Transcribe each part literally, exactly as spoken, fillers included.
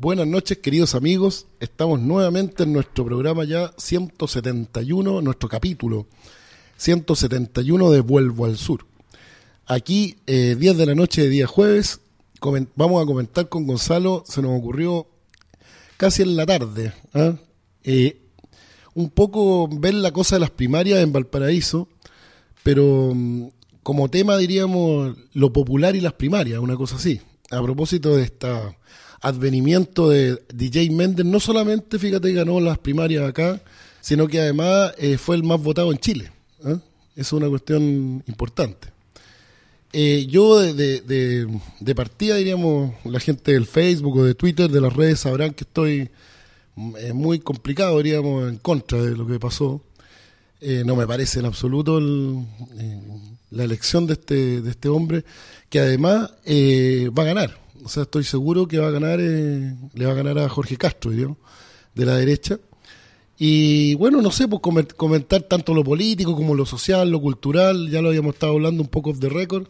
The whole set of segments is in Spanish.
Buenas noches, queridos amigos. Estamos nuevamente en nuestro programa ya ciento setenta y uno, nuestro capítulo ciento setenta y uno de Vuelvo al Sur. Aquí, eh, diez de la noche de día jueves, coment- vamos a comentar con Gonzalo, se nos ocurrió casi en la tarde, ¿eh? Eh, un poco ver la cosa de las primarias en Valparaíso, pero um, como tema diríamos lo popular y las primarias, una cosa así. A propósito de este advenimiento de D J Méndez, no solamente, fíjate, ganó las primarias acá, sino que además eh, fue el más votado en Chile. ¿eh? Eso es una cuestión importante. Eh, yo de, de, de, de partida, diríamos, la gente del Facebook o de Twitter, de las redes, sabrán que estoy eh, muy complicado, diríamos, en contra de lo que pasó. Eh, no me parece en absoluto el, eh, la elección de este, de este hombre, que además eh, va a ganar. O sea, estoy seguro que va a ganar, eh, le va a ganar a Jorge Castro, diríamos, de la derecha. Y bueno, no sé, pues comentar tanto lo político como lo social, lo cultural, ya lo habíamos estado hablando un poco off the record,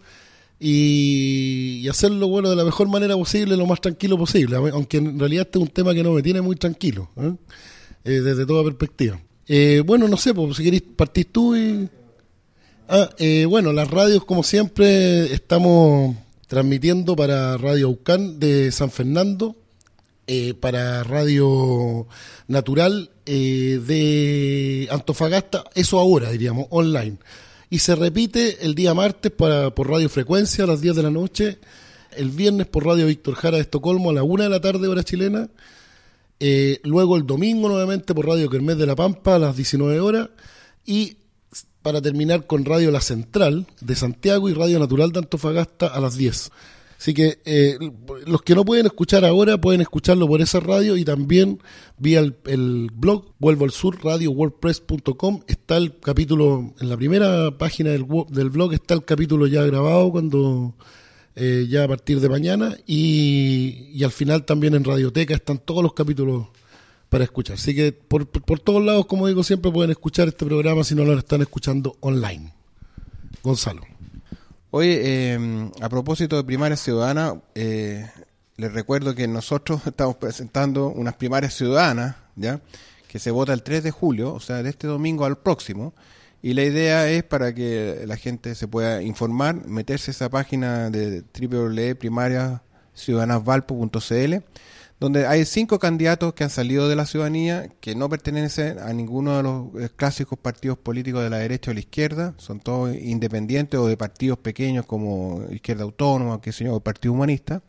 y, y hacerlo, bueno, de la mejor manera posible, lo más tranquilo posible, aunque en realidad este es un tema que no me tiene muy tranquilo, ¿eh? Eh, desde toda perspectiva. Eh, bueno, no sé, pues si queréis partir tú y... Ah, eh, bueno, las radios, como siempre, estamos transmitiendo para Radio Aucán de San Fernando, eh, para Radio Natural eh, de Antofagasta, eso ahora, diríamos, online. Y se repite el día martes para, por Radio Frecuencia a las diez de la noche, el viernes por Radio Víctor Jara de Estocolmo a la una de la tarde, hora chilena, eh, luego el domingo nuevamente por Radio Kermés de La Pampa a las diecinueve horas, y para terminar con Radio La Central de Santiago y Radio Natural de Antofagasta a las diez. Así que eh, los que no pueden escuchar ahora pueden escucharlo por esa radio y también vía el, el blog Vuelvo al Sur, radio wordpress punto com. Está el capítulo, en la primera página del, del blog está el capítulo ya grabado cuando eh, ya a partir de mañana, y, y al final también en Radioteca están todos los capítulos para escuchar. Así que por, por, por todos lados, como digo siempre, pueden escuchar este programa si no lo están escuchando online. Gonzalo. Oye, eh, a propósito de primarias ciudadanas, eh, les recuerdo que nosotros estamos presentando unas primarias ciudadanas, ¿ya? Que se vota el tres de julio, o sea, de este domingo al próximo, y la idea es para que la gente se pueda informar, meterse a esa página de doble u doble u doble u punto primarias ciudadanas valpo punto c l, donde hay cinco candidatos que han salido de la ciudadanía, que no pertenecen a ninguno de los clásicos partidos políticos de la derecha o la izquierda, son todos independientes o de partidos pequeños como Izquierda Autónoma, qué sé yo, o Partido Humanista.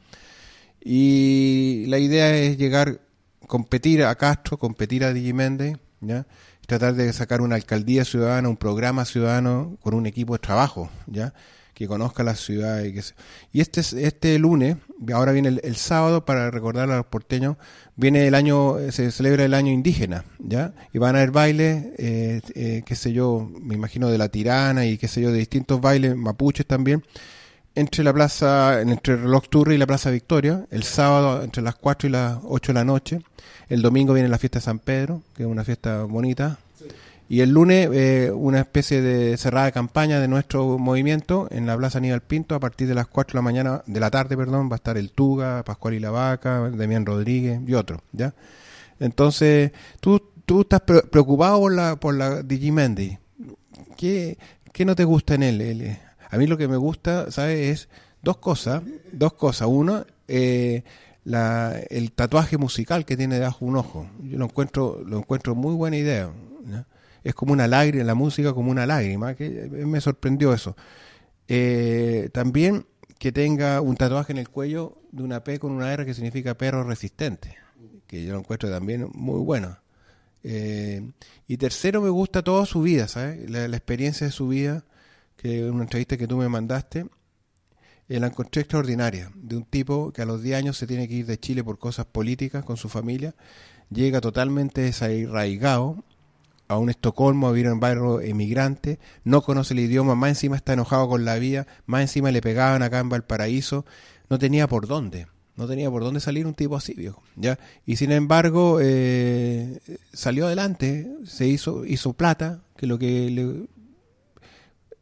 Y la idea es llegar, competir a Castro, competir a D J Méndez, ¿ya? Tratar de sacar una alcaldía ciudadana, un programa ciudadano con un equipo de trabajo, ¿ya? Que conozca la ciudad. Y, que se... y este este lunes, ahora viene el, el sábado, para recordar a los porteños, viene el año, se celebra el año indígena, ¿ya? Y van a haber bailes, eh, eh, qué sé yo, me imagino de la Tirana y qué sé yo, de distintos bailes, mapuches también, entre la plaza, entre el Reloj Turri y la Plaza Victoria, el sábado entre las cuatro y las ocho de la noche, el domingo viene la fiesta de San Pedro, que es una fiesta bonita, y el lunes eh, una especie de cerrada de campaña de nuestro movimiento en la Plaza Aníbal Pinto. A partir de las cuatro de la mañana, de la tarde, perdón, va a estar el Tuga, Pascual y la Vaca, Demián Rodríguez y otros, ¿ya? Entonces, tú tú estás pre- preocupado por la por la D J Méndez. ¿Qué, ¿Qué no te gusta en él? él? A mí lo que me gusta, ¿sabes? Es dos cosas, dos cosas. Uno, eh, la el tatuaje musical que tiene debajo un ojo. Yo lo encuentro lo encuentro muy buena idea, ¿no? Es como una lágrima, la música como una lágrima, que me sorprendió eso. Eh, también que tenga un tatuaje en el cuello de una P con una R que significa perro resistente, que yo lo encuentro también muy bueno. Eh, y tercero, me gusta toda su vida, ¿sabes? La, la experiencia de su vida, que en una entrevista que tú me mandaste, eh, la encontré extraordinaria, de un tipo que a los diez años se tiene que ir de Chile por cosas políticas con su familia, llega totalmente desarraigado a un Estocolmo, a vivir en un barrio emigrante, no conoce el idioma, más encima está enojado con la vida, más encima le pegaban acá en Valparaíso, no tenía por dónde, no tenía por dónde salir un tipo así, viejo, ¿ya? Y sin embargo, eh, salió adelante, se hizo hizo plata, que lo que le,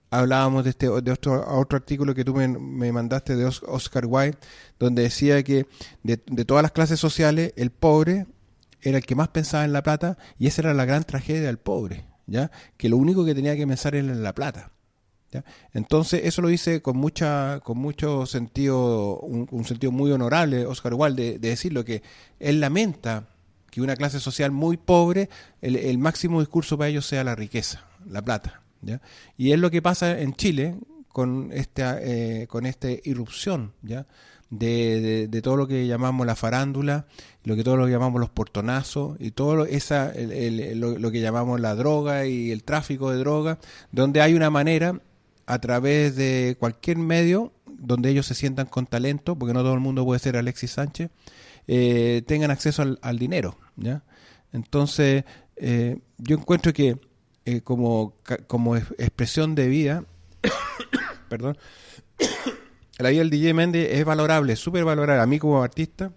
hablábamos de este de otro, otro artículo que tú me, me mandaste de Oscar Wilde, donde decía que de, de todas las clases sociales, el pobre era el que más pensaba en la plata, y esa era la gran tragedia del pobre, ¿ya? Que lo único que tenía que pensar era en la plata, ¿ya? Entonces eso lo dice con mucha con mucho sentido, un, un sentido muy honorable Oscar Wilde, de, de decirlo, que él lamenta que una clase social muy pobre, el, el máximo discurso para ellos sea la riqueza, la plata, ¿ya? Y es lo que pasa en Chile con esta eh, con esta irrupción, ¿ya? De, de, de todo lo que llamamos la farándula, lo que todo lo que llamamos los portonazos y todo lo, esa el, el, lo, lo que llamamos la droga y el tráfico de droga, donde hay una manera a través de cualquier medio donde ellos se sientan con talento, porque no todo el mundo puede ser Alexis Sánchez, eh, tengan acceso al, al dinero, ¿ya? Entonces eh, yo encuentro que eh, como, como expresión de vida perdón la vida del D J Méndez es valorable, súper valorable. A mí como artista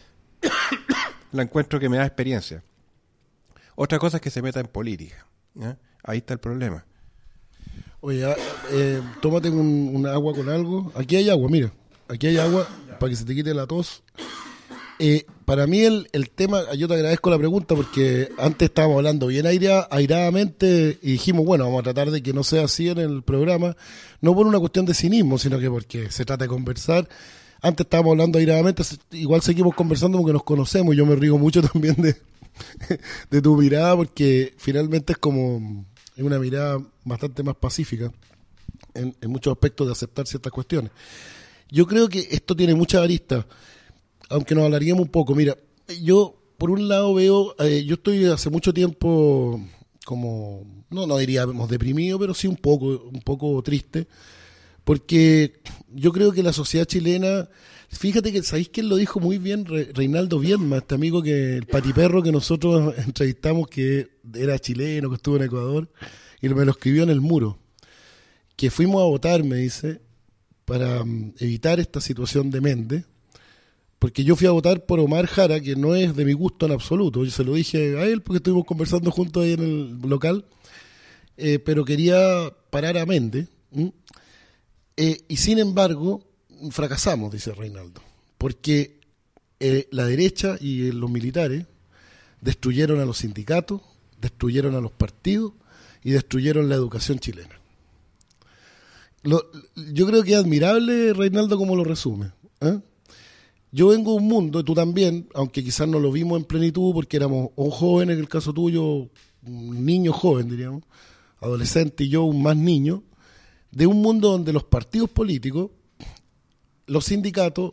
la encuentro que me da experiencia. Otra cosa es que se meta en política, ¿ya? Ahí está el problema. Oye, eh, tómate un, un agua con algo. Aquí hay agua, mira. Aquí hay agua para que se te quite la tos. Eh, para mí el, el tema, yo te agradezco la pregunta porque antes estábamos hablando bien airea, airadamente y dijimos, bueno, vamos a tratar de que no sea así en el programa, no por una cuestión de cinismo, sino que porque se trata de conversar. Antes estábamos hablando airadamente, igual seguimos conversando porque nos conocemos y yo me río mucho también de, de tu mirada porque finalmente es como es una mirada bastante más pacífica en, en muchos aspectos de aceptar ciertas cuestiones. Yo creo que esto tiene muchas aristas. Aunque nos hablaríamos un poco, mira, yo por un lado veo, eh, yo estoy hace mucho tiempo como, no, no diríamos deprimido, pero sí un poco, un poco triste, porque yo creo que la sociedad chilena, fíjate que, ¿sabéis quién lo dijo muy bien? Re, Reinaldo Viedma, este amigo que, el patiperro que nosotros entrevistamos, que era chileno, que estuvo en Ecuador, y me lo escribió en el muro, que fuimos a votar, me dice, para um, evitar esta situación de Méndez, porque yo fui a votar por Omar Jara, que no es de mi gusto en absoluto. Yo se lo dije a él porque estuvimos conversando juntos ahí en el local, eh, pero quería parar a Méndez. Eh, y sin embargo, fracasamos, dice Reinaldo, porque eh, la derecha y eh, los militares destruyeron a los sindicatos, destruyeron a los partidos y destruyeron la educación chilena. Lo, yo creo que es admirable, Reinaldo, cómo lo resume, ¿eh? Yo vengo de un mundo, y tú también, aunque quizás no lo vimos en plenitud porque éramos un joven, en el caso tuyo, un niño joven, diríamos, adolescente y yo un más niño, de un mundo donde los partidos políticos, los sindicatos,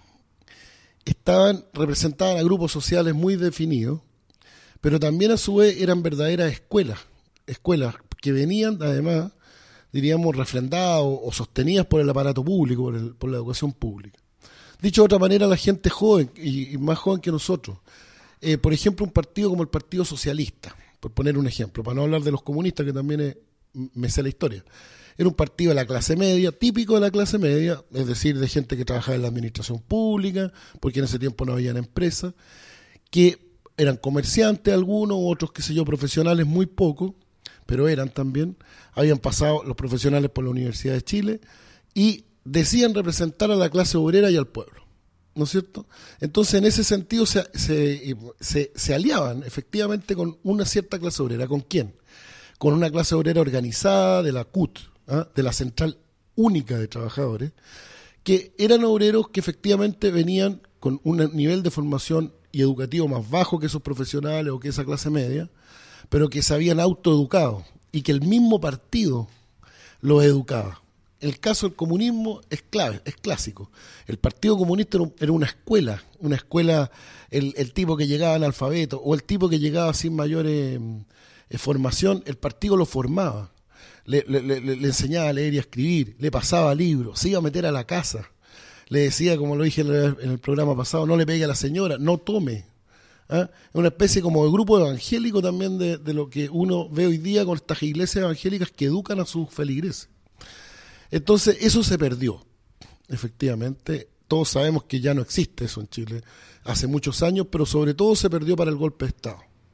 estaban representaban a grupos sociales muy definidos, pero también a su vez eran verdaderas escuelas, escuelas que venían además, diríamos, refrendadas o, o sostenidas por el aparato público, por, el, por la educación pública. Dicho de otra manera, la gente joven y, y más joven que nosotros, eh, por ejemplo, un partido como el Partido Socialista, por poner un ejemplo, para no hablar de los comunistas, que también es, me sé la historia, era un partido de la clase media, típico de la clase media, es decir, de gente que trabajaba en la administración pública, porque en ese tiempo no habían empresas, que eran comerciantes algunos, otros, qué sé yo, profesionales muy pocos, pero eran también, habían pasado los profesionales por la Universidad de Chile y decían representar a la clase obrera y al pueblo, ¿no es cierto? Entonces, en ese sentido se, se, se, se aliaban efectivamente con una cierta clase obrera. ¿Con quién? Con una clase obrera organizada de la C U T, ¿eh? De la Central Única de Trabajadores, que eran obreros que efectivamente venían con un nivel de formación y educativo más bajo que esos profesionales o que esa clase media, pero que se habían autoeducado y que el mismo partido los educaba. El caso del comunismo es clave, es clásico. El Partido Comunista era una escuela, una escuela, el, el tipo que llegaba analfabeto o el tipo que llegaba sin mayor eh, eh, formación, el partido lo formaba, le, le, le, le enseñaba a leer y a escribir, le pasaba libros, se iba a meter a la casa, le decía, como lo dije en el programa pasado, no le pegue a la señora, no tome. ¿Ah? Es una especie como de grupo evangélico también de, de lo que uno ve hoy día con estas iglesias evangélicas que educan a sus feligreses. Entonces, eso se perdió, efectivamente. Todos sabemos que ya no existe eso en Chile hace muchos años, pero sobre todo se perdió para el golpe de Estado,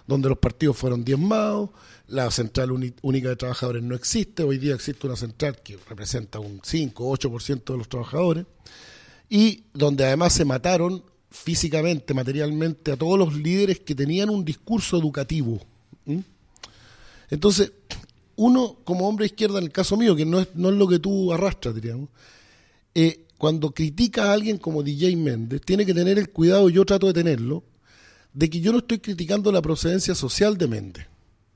donde los partidos fueron diezmados, la central única de trabajadores no existe, hoy día existe una central que representa un cinco o ocho por ciento de los trabajadores, y donde además se mataron físicamente, materialmente, a todos los líderes que tenían un discurso educativo. ¿Mm? Entonces, uno como hombre de izquierda, en el caso mío, que no es, no es lo que tú arrastras, diríamos, eh, cuando critica a alguien como D J Méndez, tiene que tener el cuidado, yo trato de tenerlo, de que yo no estoy criticando la procedencia social de Méndez,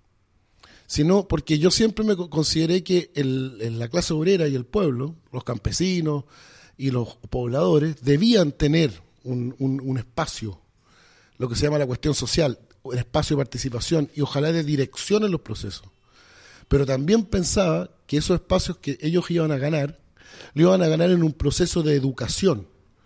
sino porque yo siempre me consideré que el, el, la clase obrera y el pueblo, los campesinos y los pobladores, debían tener un, un, un espacio, lo que se llama la cuestión social, un espacio de participación y ojalá de dirección en los procesos. Pero también pensaba que esos espacios que ellos iban a ganar, lo iban a ganar en un proceso de educación,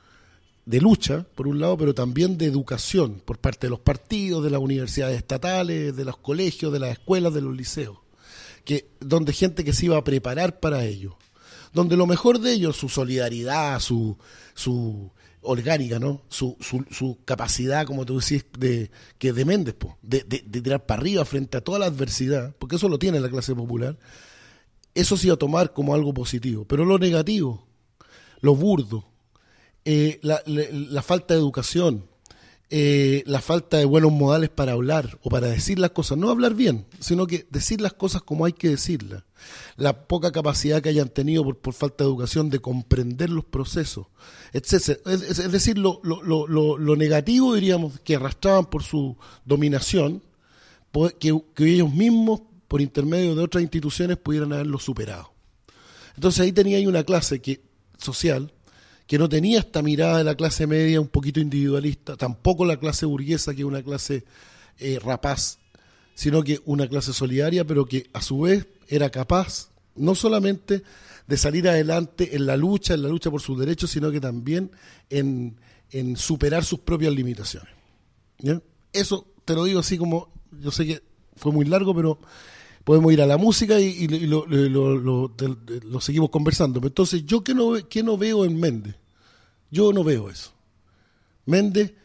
de lucha, por un lado, pero también de educación, por parte de los partidos, de las universidades estatales, de los colegios, de las escuelas, de los liceos, que, donde gente que se iba a preparar para ello, donde lo mejor de ellos, su solidaridad, su, su orgánica, ¿no? Su, su, su capacidad, como tú decís, de, que de Méndez, po, de, de, de tirar para arriba frente a toda la adversidad, porque eso lo tiene la clase popular, eso se iba a tomar como algo positivo. Pero lo negativo, lo burdo, eh, la, la, la falta de educación, eh, la falta de buenos modales para hablar o para decir las cosas, no hablar bien, sino que decir las cosas como hay que decirlas, la poca capacidad que hayan tenido por, por falta de educación de comprender los procesos, etcétera. Es, es, es decir, lo, lo, lo, lo negativo, diríamos, que arrastraban por su dominación, que, que ellos mismos, por intermedio de otras instituciones, pudieran haberlo superado. Entonces ahí tenía ahí una clase que, social, que no tenía esta mirada de la clase media un poquito individualista, tampoco la clase burguesa, que es una clase eh, rapaz, sino que una clase solidaria, pero que a su vez era capaz no solamente de salir adelante en la lucha, en la lucha por sus derechos, sino que también en, en superar sus propias limitaciones. ¿Ya? Eso te lo digo así como, yo sé que fue muy largo, pero podemos ir a la música y, y, y lo, lo, lo, lo, lo seguimos conversando. Pero entonces, ¿yo qué no, qué no veo en Méndez? Yo no veo eso. Méndez,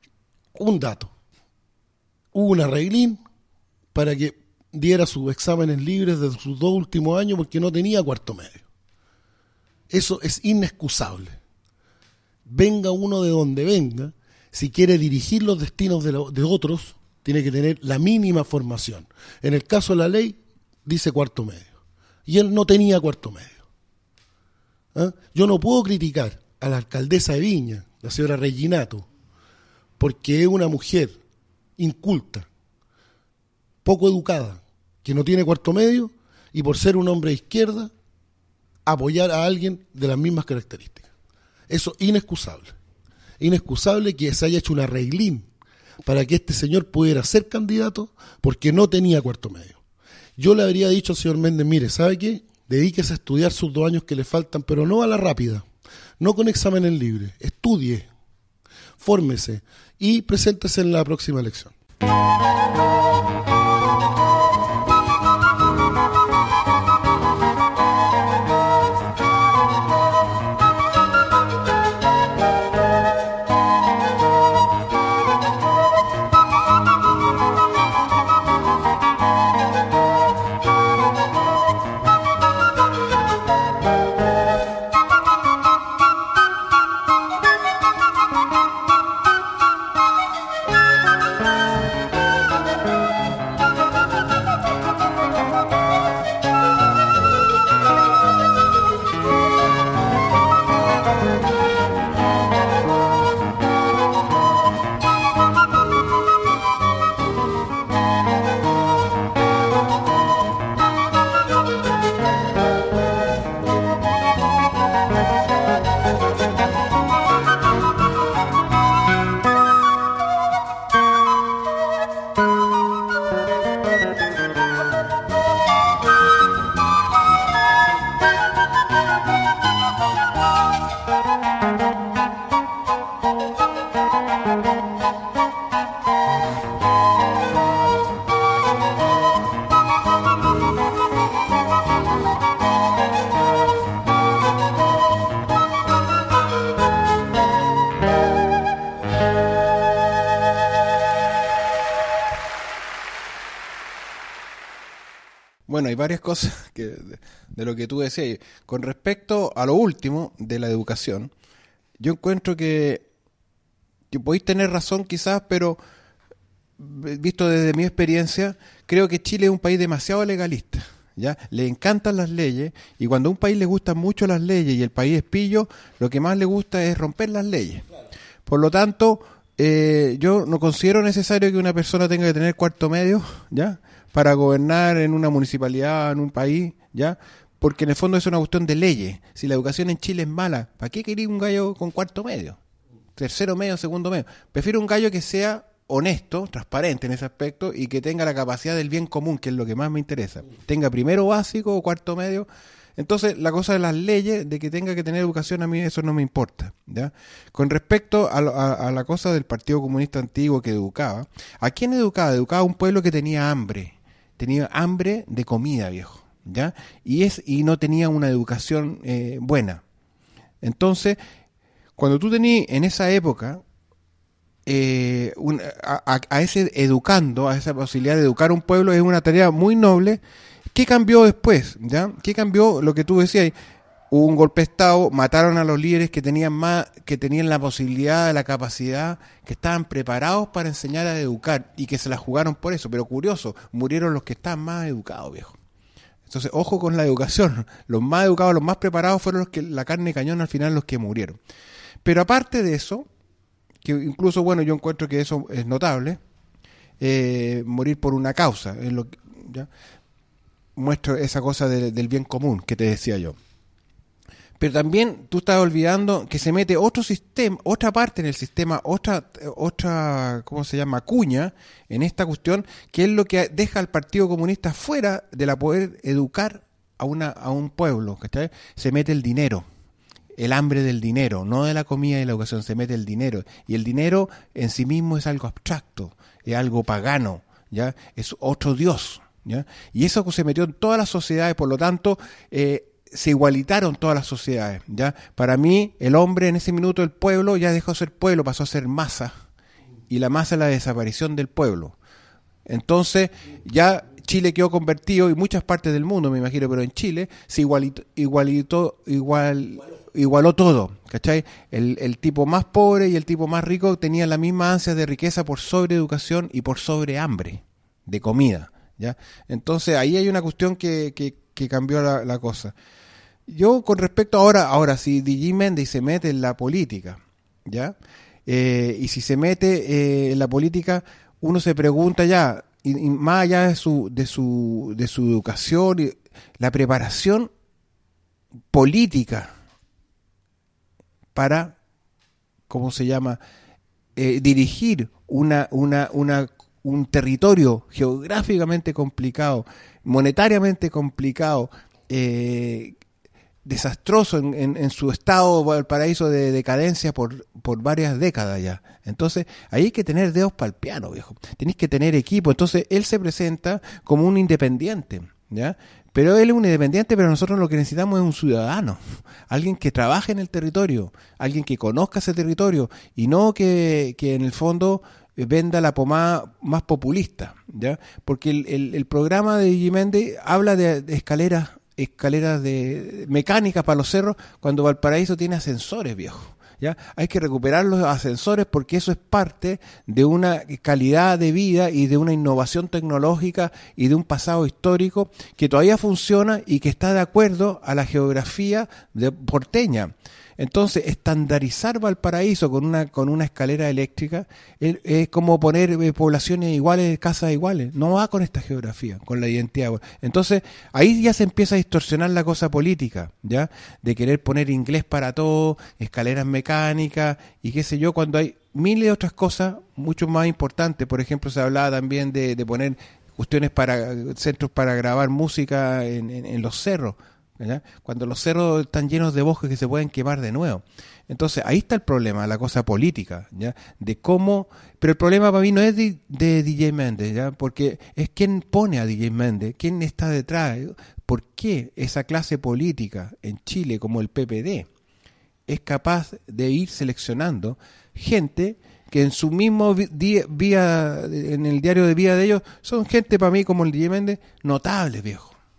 un dato. Hubo un arreglín para que diera sus exámenes libres de sus dos últimos años porque no tenía cuarto medio. Eso es inexcusable. Venga uno de donde venga, si quiere dirigir los destinos de, lo, de otros, tiene que tener la mínima formación. En el caso de la ley, dice cuarto medio. Y él no tenía cuarto medio. ¿Ah? Yo no puedo criticar a la alcaldesa de Viña, la señora Reginato, porque es una mujer inculta, poco educada, que no tiene cuarto medio, y por ser un hombre de izquierda, apoyar a alguien de las mismas características. Eso es inexcusable. Inexcusable que se haya hecho un arreglín para que este señor pudiera ser candidato porque no tenía cuarto medio. Yo le habría dicho al señor Méndez, mire, ¿sabe qué? Dedíquese a estudiar sus dos años que le faltan, pero no a la rápida, no con exámenes libres. Estudie, fórmese y preséntese en la próxima elección. Bueno, hay varias cosas que de, de lo que tú decías. Con respecto a lo último de la educación, yo encuentro que, que podéis tener razón quizás, pero visto desde mi experiencia, creo que Chile es un país demasiado legalista. ¿Ya? Le encantan las leyes, y cuando a un país le gustan mucho las leyes y el país es pillo, lo que más le gusta es romper las leyes. Por lo tanto, eh, yo no considero necesario que una persona tenga que tener cuarto medio, ¿ya?, para gobernar en una municipalidad, en un país, ¿ya? Porque en el fondo es una cuestión de leyes. Si la educación en Chile es mala, ¿para qué quería un gallo con cuarto medio? Tercero medio, segundo medio. Prefiero un gallo que sea honesto, transparente en ese aspecto y que tenga la capacidad del bien común, que es lo que más me interesa. Tenga primero básico o cuarto medio. Entonces, la cosa de las leyes, de que tenga que tener educación, a mí eso no me importa, ¿ya? Con respecto a, a, a la cosa del Partido Comunista Antiguo que educaba, ¿a quién educaba? Educaba a un pueblo que tenía hambre, tenía hambre de comida, viejo, ¿ya? Y, es, y no tenía una educación eh, buena. Entonces, cuando tú tenías en esa época eh, un, a, a ese educando, a esa posibilidad de educar a un pueblo, es una tarea muy noble. ¿Qué cambió después? ¿Ya? ¿Qué cambió? Lo que tú decías, hubo un golpe de Estado, mataron a los líderes que tenían más, que tenían la posibilidad, la capacidad, que estaban preparados para enseñar a educar y que se la jugaron por eso. Pero curioso, murieron los que estaban más educados, viejo. Entonces, ojo con la educación. Los más educados, los más preparados fueron los que, la carne de cañón, al final los que murieron. Pero aparte de eso, que incluso, bueno, yo encuentro que eso es notable, eh, morir por una causa, es lo que, ¿ya? Muestro esa cosa de, del bien común que te decía yo. Pero también tú estás olvidando que se mete otro sistema, otra parte en el sistema, otra, otra, ¿cómo se llama?, cuña en esta cuestión, que es lo que deja al Partido Comunista fuera de la poder educar a una a un pueblo, ¿cachai? Se mete el dinero, el hambre del dinero, no de la comida y la educación, se mete el dinero. Y el dinero en sí mismo es algo abstracto, es algo pagano, ¿ya? Es otro dios, ¿ya? Y eso se metió en todas las sociedades, por lo tanto, eh, se igualitaron todas las sociedades, ¿ya? Para mí, el hombre en ese minuto, el pueblo, ya dejó de ser pueblo, pasó a ser masa, y la masa es la desaparición del pueblo. Entonces, ya Chile quedó convertido, y muchas partes del mundo, me imagino, pero en Chile se igualitó, igualitó igual, igualó todo, ¿cachai? El, el tipo más pobre y el tipo más rico tenían la misma ansia de riqueza por sobreeducación y por sobrehambre de comida, ¿ya? Entonces ahí hay una cuestión que, que, que cambió la, la cosa. Yo con respecto ahora, ahora si D J Méndez se mete en la política, ¿ya? Eh, y si se mete eh, en la política, uno se pregunta ya, y, y más allá de su, de su, de su educación, y la preparación política para, ¿cómo se llama?, eh, dirigir una, una, una un territorio geográficamente complicado, monetariamente complicado, eh, desastroso en, en, en su estado Valparaíso de decadencia por, por varias décadas ya. Entonces, ahí hay que tener dedos para el piano, viejo. Tenéis que tener equipo. Entonces, él se presenta como un independiente, ¿ya? Pero él es un independiente, pero nosotros lo que necesitamos es un ciudadano, alguien que trabaje en el territorio, alguien que conozca ese territorio, y no que, que en el fondo venda la pomada más populista, ¿ya? Porque el, el, el programa de D J Méndez habla de, de escaleras, escaleras de mecánicas para los cerros, cuando Valparaíso tiene ascensores, viejo, ¿ya? Hay que recuperar los ascensores porque eso es parte de una calidad de vida y de una innovación tecnológica y de un pasado histórico que todavía funciona y que está de acuerdo a la geografía de porteña. Entonces, estandarizar Valparaíso con una con una escalera eléctrica es, es como poner eh, poblaciones iguales, casas iguales. No va con esta geografía, con la identidad. Entonces, ahí ya se empieza a distorsionar la cosa política, ¿ya? De querer poner inglés para todo, escaleras mecánicas y qué sé yo, cuando hay miles de otras cosas mucho más importantes. Por ejemplo, se hablaba también de, de poner cuestiones para centros para grabar música en, en, en los cerros, ¿ya? Cuando los cerros están llenos de bosques que se pueden quemar de nuevo. Entonces ahí está el problema, la cosa política, ¿ya? De cómo, pero el problema para mí no es de, de D J Méndez, ¿ya? Porque es quién pone a D J Méndez, quién está detrás, por qué esa clase política en Chile como el P P D es capaz de ir seleccionando gente que en su mismo día, vía, en el diario de vida de ellos, son gente para mí como el D J Méndez, notables, viejo.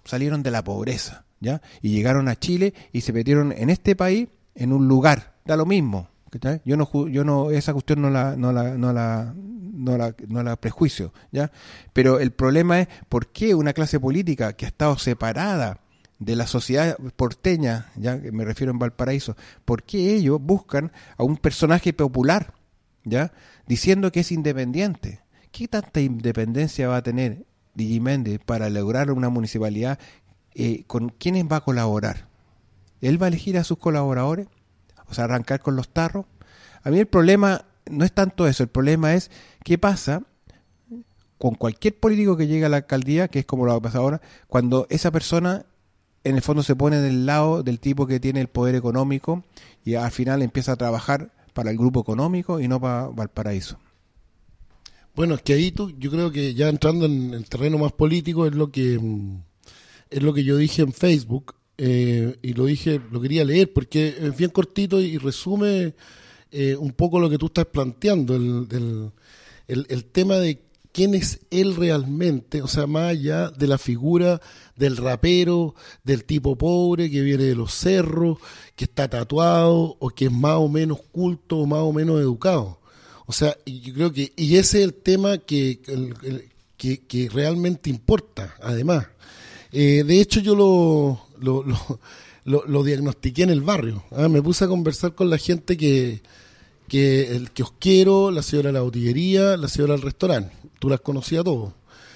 salieron de la pobreza, ¿ya? Y llegaron a Chile y se metieron en este país en un lugar, da lo mismo. ¿Cachai? Yo no, yo no, esa cuestión no la, no la, no la, no la, no la prejuicio, ¿ya? Pero el problema es por qué una clase política que ha estado separada de la sociedad porteña, ya me refiero en Valparaíso, por qué ellos buscan a un personaje popular, ¿ya? Diciendo que es independiente. ¿Qué tanta independencia va a tener Digiméndez para lograr una municipalidad? Eh, ¿Con quiénes va a colaborar? ¿Él va a elegir a sus colaboradores? O sea, arrancar con los tarros. A mí el problema no es tanto eso, el problema es qué pasa con cualquier político que llegue a la alcaldía, que es como lo va a pasar ahora, cuando esa persona en el fondo se pone del lado del tipo que tiene el poder económico y al final empieza a trabajar para el grupo económico y no para Valparaíso. Bueno, es que ahí tú, yo creo que ya entrando en el terreno más político es lo que es lo que yo dije en Facebook. Eh, y lo dije, lo quería leer porque es bien cortito y resume eh, un poco lo que tú estás planteando, el, el, el, el tema de quién es él realmente, o sea, más allá de la figura del rapero, del tipo pobre que viene de los cerros, que está tatuado o que es más o menos culto o más o menos educado. O sea, y yo creo que, y ese es el tema que, el, el, que, que realmente importa, además. Eh, de hecho, yo lo, lo, lo, lo, lo diagnostiqué en el barrio. ¿eh? Me puse a conversar con la gente que, que el kiosquero, la señora de la botillería, la señora del restaurante. Tú las conocías todos.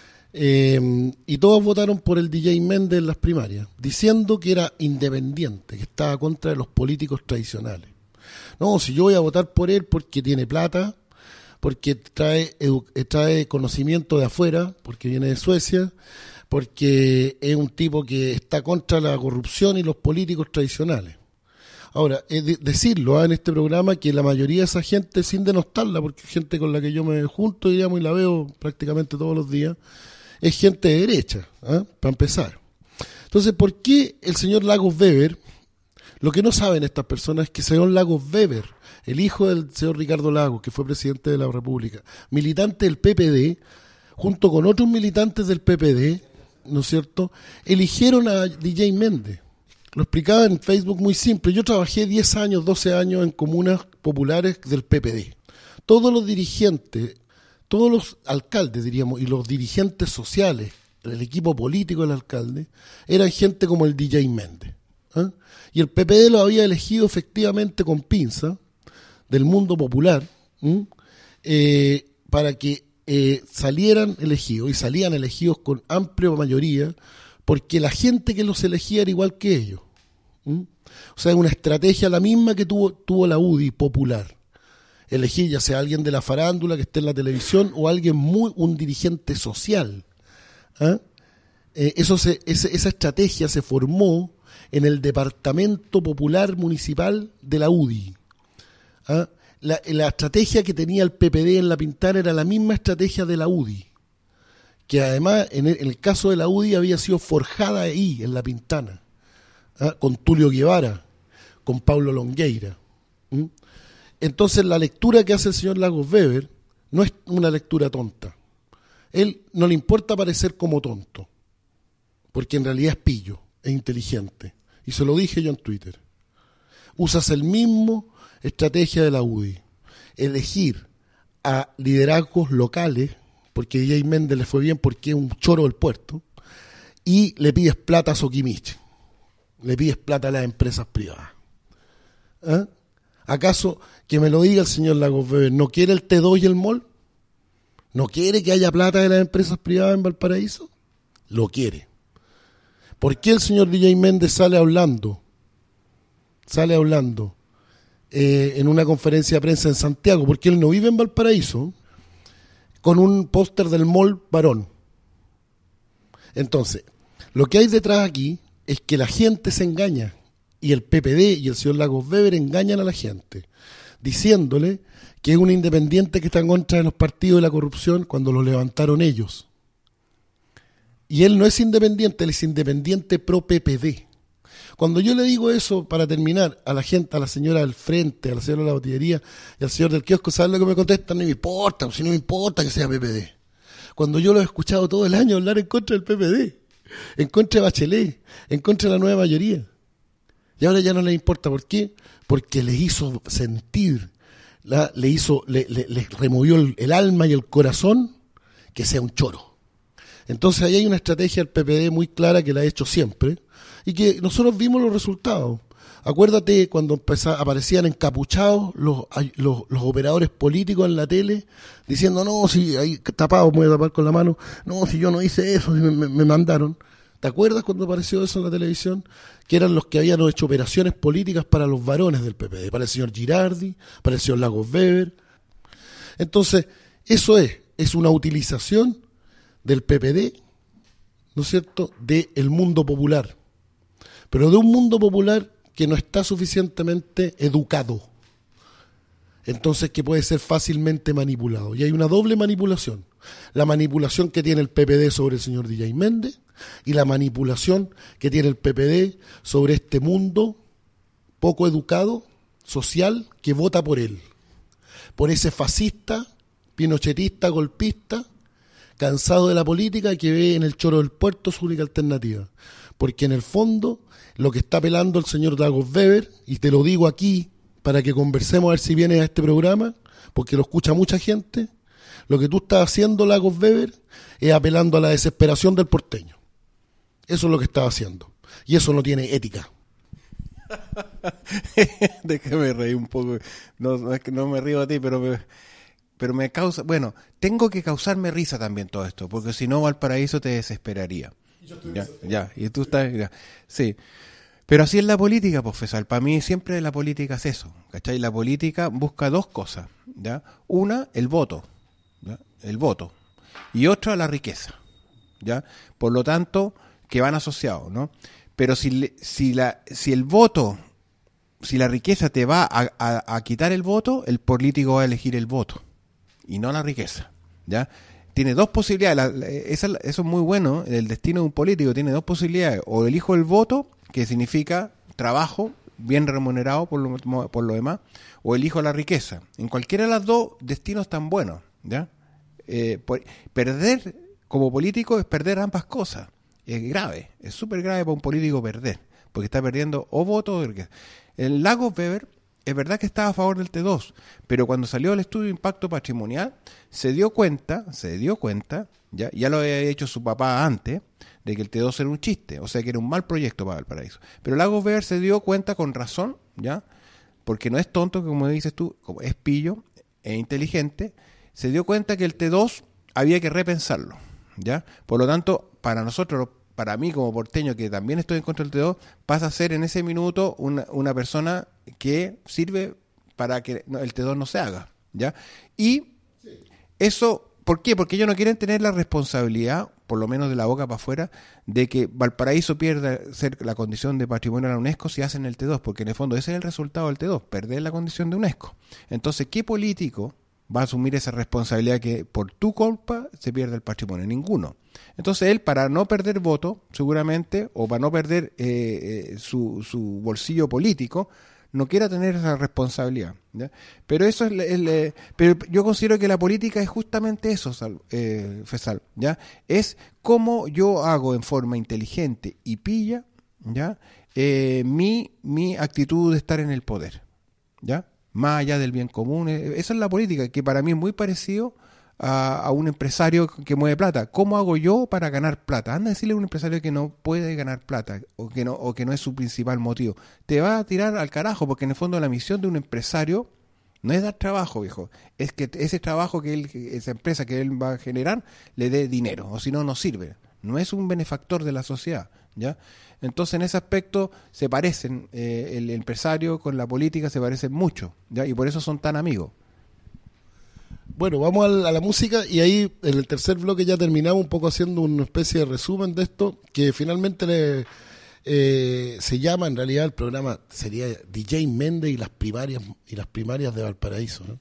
Eh, y todos votaron por el D J Méndez en las primarias, diciendo que era independiente, que estaba contra de los políticos tradicionales. No, si yo voy a votar por él porque tiene plata, porque trae, edu- trae conocimiento de afuera, porque viene de Suecia, porque es un tipo que está contra la corrupción y los políticos tradicionales. Ahora, es de- decirlo ¿eh? en este programa que la mayoría de esa gente, sin denostarla, porque es gente con la que yo me junto, digamos, y la veo prácticamente todos los días, es gente de derecha, ¿eh? para empezar. Entonces, ¿por qué el señor Lagos Weber? Lo que no saben estas personas es que el señor Lagos Weber, el hijo del señor Ricardo Lagos, que fue presidente de la República, militante del P P D, junto con otros militantes del P P D, ¿no es cierto?, eligieron a D J Méndez. Lo explicaba en Facebook muy simple. Yo trabajé diez años, doce años en comunas populares del P P D. Todos los dirigentes, todos los alcaldes, diríamos, y los dirigentes sociales, el equipo político del alcalde, eran gente como el D J Méndez. ¿eh? Y el P P D lo había elegido efectivamente con pinza del mundo popular eh, para que eh, salieran elegidos, y salían elegidos con amplia mayoría, porque la gente que los elegía era igual que ellos. ¿Mm? O sea, es una estrategia la misma que tuvo, tuvo la U D I popular. Elegir ya sea alguien de la farándula que esté en la televisión o alguien muy, un dirigente social. ¿Ah? Eh, eso se, ese, esa estrategia se formó en el Departamento Popular Municipal de la U D I. ¿Ah? La, la estrategia que tenía el P P D en La Pintana era la misma estrategia de la U D I, que además en el, en el caso de la U D I había sido forjada ahí, en La Pintana, ¿ah? con Tulio Guevara, con Pablo Longueira. ¿Mm? Entonces la lectura que hace el señor Lagos Weber no es una lectura tonta. Él no le importa parecer como tonto, porque en realidad es pillo, es inteligente. Y se lo dije yo en Twitter. Usas el mismo estrategia de la U D I. Elegir a liderazgos locales, porque D J Méndez le fue bien porque es un choro del puerto, y le pides plata a Soquimich, le pides plata a las empresas privadas. ¿Eh? ¿Acaso que me lo diga el señor Lagos Weber, no quiere el T dos y el mall? ¿No quiere que haya plata de las empresas privadas en Valparaíso? Lo quiere. ¿Por qué el señor D J Méndez sale hablando, sale hablando eh, en una conferencia de prensa en Santiago? Porque él no vive en Valparaíso, con un póster del mall Barón. Entonces, lo que hay detrás aquí es que la gente se engaña, y el P P D y el señor Lagos Weber engañan a la gente, diciéndole que es un independiente que está en contra de los partidos de la corrupción cuando lo levantaron ellos. Y él no es independiente, él es independiente pro P P D. Cuando yo le digo eso, para terminar, a la gente, a la señora del frente, a la señora de la botillería y al señor del kiosco, ¿saben lo que me contestan? No me importa, si no me importa que sea P P D. Cuando yo lo he escuchado todo el año hablar en contra del P P D. en contra de Bachelet, en contra de la nueva mayoría. Y ahora ya no les importa. ¿Por qué? Porque les hizo sentir, la, le hizo, le, le, les removió el, el alma y el corazón que sea un choro. Entonces ahí hay una estrategia del P P D muy clara que la ha hecho siempre y que nosotros vimos los resultados. Acuérdate cuando empezá, aparecían encapuchados los, los, los operadores políticos en la tele diciendo, no, si ahí tapado, me voy a tapar con la mano, no, si yo no hice eso, me, me, me mandaron. ¿Te acuerdas cuando apareció eso en la televisión? Que eran los que habían hecho operaciones políticas para los varones del P P D, para el señor Girardi, para el señor Lagos Weber. Entonces, eso es, es una utilización del P P D, ¿no es cierto?, del mundo popular. Pero de un mundo popular que no está suficientemente educado. Entonces que puede ser fácilmente manipulado. Y hay una doble manipulación. La manipulación que tiene el P P D sobre el señor D J Méndez y la manipulación que tiene el P P D sobre este mundo poco educado, social, que vota por él. Por ese fascista, pinochetista, golpista, cansado de la política, que ve en el choro del puerto su única alternativa. Porque en el fondo lo que está apelando el señor Lagos Weber, y te lo digo aquí para que conversemos a ver si vienes a este programa, porque lo escucha mucha gente, lo que tú estás haciendo, Lagos Weber, es apelando a la desesperación del porteño. Eso es lo que estás haciendo. Y eso no tiene ética. Déjame reír un poco. No, no es que no me río a ti, pero me, pero me causa... Bueno, tengo que causarme risa también todo esto, porque si no Valparaíso te desesperaría. Ya, ya, y tú estás... Ya. Sí. Pero así es la política, profesor. Para mí siempre la política es eso, ¿cachai? La política busca dos cosas, ¿ya? Una, el voto, ¿ya? El voto. Y otra, la riqueza, ¿ya? Por lo tanto, que van asociados, ¿no? Pero si, si, la, si el voto, si la riqueza te va a, a, a quitar el voto, el político va a elegir el voto y no la riqueza, ¿ya? Tiene dos posibilidades, la, la, esa, eso es muy bueno, el destino de un político tiene dos posibilidades, o elijo el voto, que significa trabajo bien remunerado por lo, por lo demás, o elijo la riqueza. En cualquiera de las dos, destinos están buenos, ¿ya? Eh, por, perder como político es perder ambas cosas. Es grave, es súper grave para un político perder, porque está perdiendo o voto o riqueza. El Lagos Weber es verdad que estaba a favor del T dos, pero cuando salió el estudio de impacto patrimonial, se dio cuenta, se dio cuenta, ya, ya lo había hecho su papá antes, de que el T dos era un chiste, o sea que era un mal proyecto para Valparaíso. Pero Lagos Weber se dio cuenta con razón, ya, porque no es tonto, como dices tú, como es pillo, es inteligente, se dio cuenta que el T dos había que repensarlo, ya. Por lo tanto, para nosotros, para mí como porteño, que también estoy en contra del T dos, pasa a ser en ese minuto una, una persona que sirve para que el T dos no se haga, ¿ya? Y eso, ¿por qué? Porque ellos no quieren tener la responsabilidad, por lo menos de la boca para afuera, de que Valparaíso pierda ser la condición de patrimonio de la UNESCO si hacen el T dos, porque en el fondo ese es el resultado del T dos, perder la condición de UNESCO. Entonces, ¿qué político va a asumir esa responsabilidad que por tu culpa se pierde el patrimonio? Ninguno. Entonces él, para no perder voto, seguramente, o para no perder eh, eh, su, su bolsillo político, no quiera tener esa responsabilidad, ¿ya? Pero eso es, el, el, pero yo considero que la política es justamente eso, eh, Fesal, ¿ya? Es cómo yo hago en forma inteligente y pilla, ¿ya? Eh, mi, mi actitud de estar en el poder, ¿ya? Más allá del bien común. Esa es la política, que para mí es muy parecido a, a un empresario que mueve plata. ¿Cómo hago yo para ganar plata? Anda a decirle a un empresario que no puede ganar plata o que no, o que no es su principal motivo. Te va a tirar al carajo, porque en el fondo la misión de un empresario no es dar trabajo, viejo. Es que ese trabajo que él, esa empresa que él va a generar, le dé dinero, o si no, no sirve. No es un benefactor de la sociedad, ¿ya? Entonces, en ese aspecto se parecen, eh, el empresario con la política se parecen mucho, ¿ya? Y por eso son tan amigos. Bueno, vamos a la, a la música, y ahí en el tercer bloque ya terminamos un poco haciendo una especie de resumen de esto, que finalmente le, eh, se llama, en realidad el programa sería D J Méndez y las primarias y las primarias de Valparaíso, ¿no?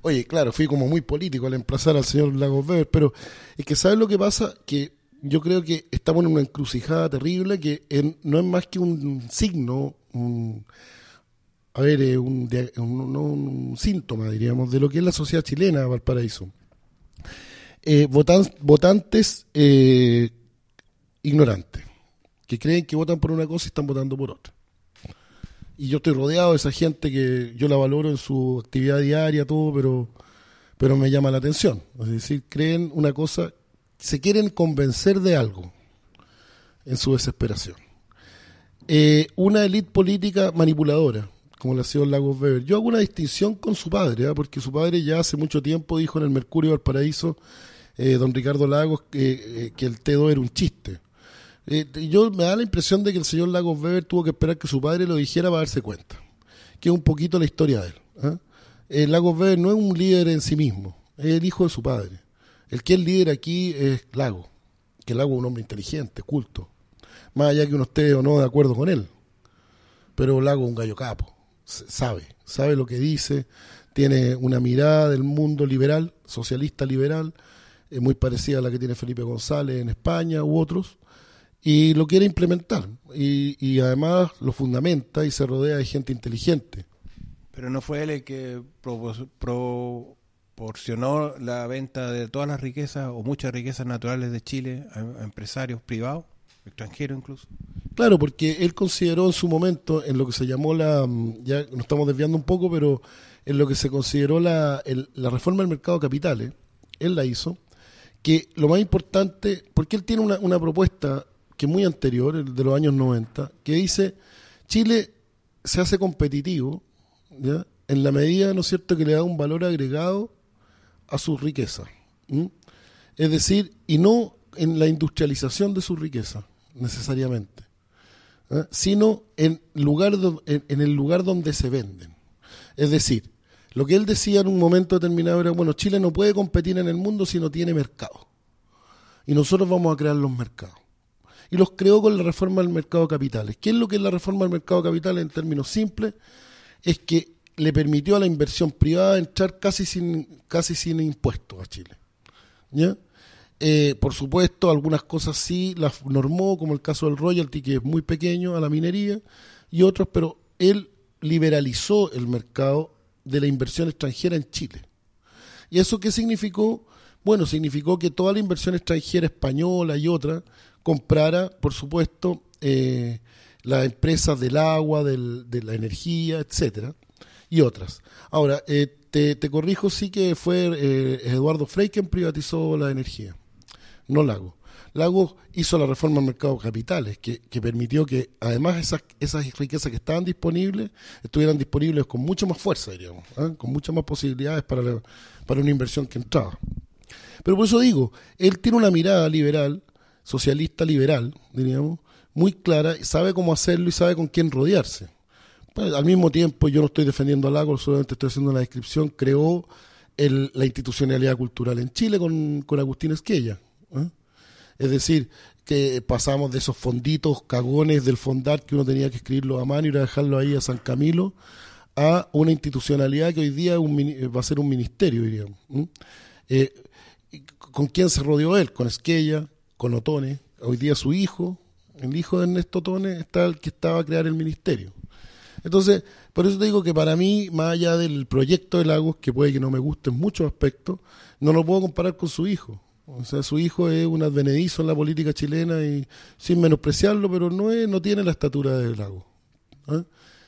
Oye, claro, fui como muy político al emplazar al señor Lagos Weber, pero es que ¿sabes lo que pasa? Que yo creo que estamos en una encrucijada terrible que en, no es más que un signo, un, a ver, eh, un, un, no, un síntoma, diríamos, de lo que es la sociedad chilena, Valparaíso. Eh, votan, votantes eh, ignorantes, que creen que votan por una cosa y están votando por otra. Y yo estoy rodeado de esa gente que yo la valoro en su actividad diaria, todo, pero, pero me llama la atención. Es decir, creen una cosa, se quieren convencer de algo en su desesperación. Eh, una élite política manipuladora, como la señor Lagos Weber. Yo hago una distinción con su padre, ¿eh? Porque su padre ya hace mucho tiempo dijo en el Mercurio Valparaíso, eh, don Ricardo Lagos, que, eh, que el T dos era un chiste. Eh, yo me da la impresión de que el señor Lagos Weber tuvo que esperar que su padre lo dijera para darse cuenta, que es un poquito la historia de él. ¿eh? Eh, Lagos Weber no es un líder en sí mismo, es el hijo de su padre. El que es líder aquí es Lagos, que Lagos es un hombre inteligente, culto, más allá que uno esté o no de acuerdo con él. Pero Lagos es un gallo capo, sabe, sabe lo que dice, tiene una mirada del mundo liberal, socialista liberal, eh, muy parecida a la que tiene Felipe González en España u otros, y lo quiere implementar y, y además lo fundamenta y se rodea de gente inteligente. Pero no fue él el que propos- proporcionó la venta de todas las riquezas o muchas riquezas naturales de Chile a, a empresarios privados, extranjeros incluso. Claro, porque él consideró en su momento en lo que se llamó la, ya nos estamos desviando un poco, pero en lo que se consideró la, el, la reforma del mercado de capitales, él la hizo, que lo más importante, porque él tiene una, una propuesta que es muy anterior, de los años noventa, que dice, Chile se hace competitivo, ¿ya? En la medida, ¿no es cierto?, que le da un valor agregado a su riqueza. ¿Mm? Es decir, y no en la industrialización de su riqueza, necesariamente, ¿eh? Sino en, lugar do, en, en el lugar donde se venden. Es decir, lo que él decía en un momento determinado era, bueno, Chile no puede competir en el mundo si no tiene mercado. Y nosotros vamos a crear los mercados. Y los creó con la reforma del mercado de capitales. ¿Qué es lo que es la reforma del mercado de capitales en términos simples? Es que le permitió a la inversión privada entrar casi sin casi sin impuestos a Chile. ¿Ya? Eh, por supuesto, algunas cosas sí las normó, como el caso del royalty, que es muy pequeño, a la minería, y otros, pero él liberalizó el mercado de la inversión extranjera en Chile. ¿Y eso qué significó? Bueno, significó que toda la inversión extranjera española y otra comprara, por supuesto, eh, las empresas del agua, del, de la energía, etcétera, y otras. Ahora, eh, te, te corrijo, sí que fue eh, Eduardo Frei quien privatizó la energía, no Lagos. Lagos hizo la reforma del mercado de capitales, que, que permitió que además esas, esas riquezas que estaban disponibles, estuvieran disponibles con mucho más fuerza, diríamos, ¿eh? Con muchas más posibilidades para, la, para una inversión que entraba. Pero por eso digo, él tiene una mirada liberal, socialista liberal, diríamos, muy clara, sabe cómo hacerlo y sabe con quién rodearse. Pues, al mismo tiempo, yo no estoy defendiendo a Lagos, solamente estoy haciendo una descripción, creó el, la institucionalidad cultural en Chile con, con Agustín Esquella. ¿eh? Es decir, que pasamos de esos fonditos cagones del fondar que uno tenía que escribirlo a mano y ir a dejarlo ahí a San Camilo, a una institucionalidad que hoy día es un, va a ser un ministerio, diríamos. ¿eh? Eh, ¿Con quién se rodeó él? Con Esquella, con Otone, hoy día su hijo, el hijo de Ernesto Otone, está el que estaba a crear el ministerio. Entonces, por eso te digo que para mí, más allá del proyecto de Lagos, que puede que no me guste en muchos aspectos, no lo puedo comparar con su hijo. O sea, su hijo es un advenedizo en la política chilena y sin menospreciarlo, pero no es, no tiene la estatura de Lagos. ¿eh?